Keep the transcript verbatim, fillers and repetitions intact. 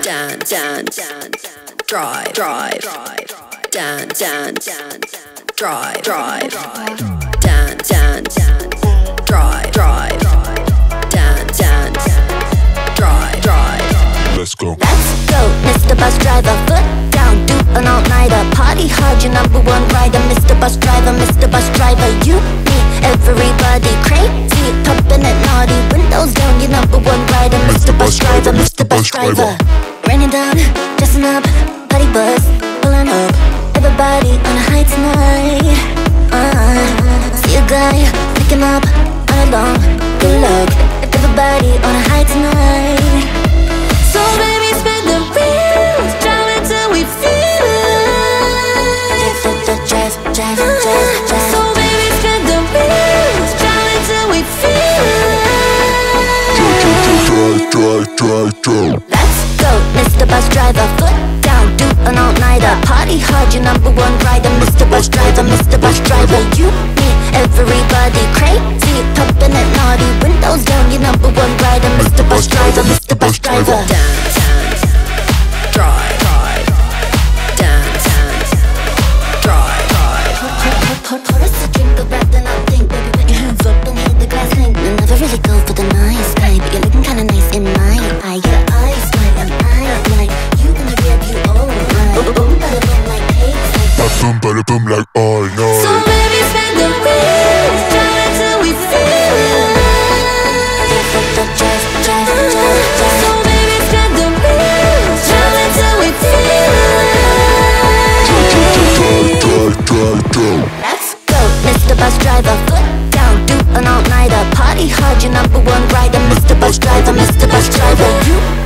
dance, dance, dance, drive, drive, dance, dance, dance, drive, drive, dance, dance, drive, drive, dance, dance, drive, drive. Let's go. Let's go, Mister Bus Driver. Foot down, do an all-nighter. Party hard, your number one rider. Mister Bus Driver, Mister Bus Driver. You, me, everybody crazy, pumping it naughty. Windows down, your number one rider. Mister Bus Driver, Mister Bus Driver. Raining down, dressing up, party bus, pulling up. Everybody on a high tonight. uh, See a guy, pick him up, on a long, good luck. Everybody on a high tonight. So baby, spin the wheels, drive it till we feel it. Drive, drive, drive, drive, drive. So baby, spin the wheels, drive it till we feel it. Drive, drive, drive, drive. Let's go, Mister Bus Driver. Foot down, do an all-nighter. Party hard, your number one rider. Mister Bus Driver, Mister Bus Driver. You, me, everybody crazy, pumping it naughty. Windows down, your number one rider. Mister Bus Driver, Mister Bus Driver. Dance, dance, drive, drive, dance, dance, drive, drive. Pour, pour us a drink of red, then I think, baby, put your hands up and hit the glass clink. I never really go for the nice guy, but you're looking kinda nice in my eye. Your eyes like an eye like you gonna get you alright. Boom, boom, bada boom like cakes like Boom, bada boom like all night. so baby, spin the wheels, drive it till we feel it. Drive, drive, drive, drive, drive. So baby, spin the wheels, drive it till we feel it. Drive, drive, drive, drive. Let's go, Mister Bus Driver. Foot down, do an all-nighter. Party hard, your number one rider. Mister Bus Driver, Mister Bus Driver. You